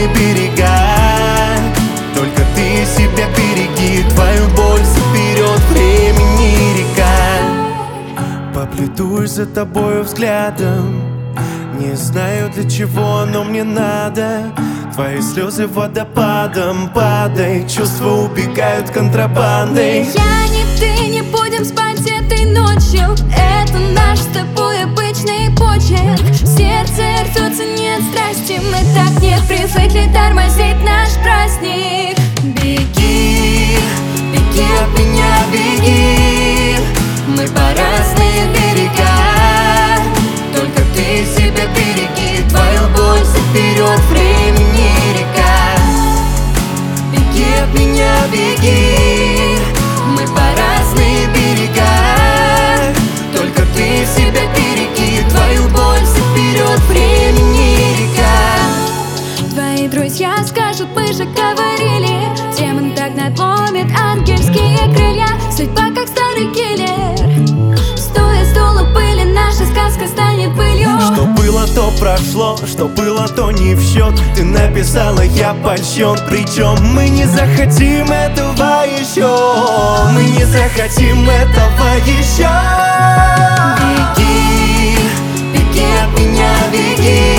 разные берега. Только ты себя береги, твою боль заберет времени река. Поплетусь за тобою взглядом, не знаю для чего, но мне надо. Твои слезы водопадом, падай, чувства убегают контрабандой. Я не ты, не будем спать этой ночью. Это наш с тобой обычный почерк. В сердце рвется, нет страсти. Мы так не привыкли тормозить наш праздник. Беги, беги от меня, беги. Мы по разные берега. Только ты себя береги, твою боль заберет времени река. Беги от меня, беги. Мы по разные берега. Только ты себя береги, твою боль заберет времени река. Твои друзья скажут, мы же говорили, демон так надломит ангельские крылья. Судьба как старый киллер, стоя стула пыли, наша сказка станет пылью. Что было, то прошло, что было, то не в счет. Ты написала, я польщен, причем мы не захотим этого еще. Мы не захотим этого еще. Беги, беги от меня, беги.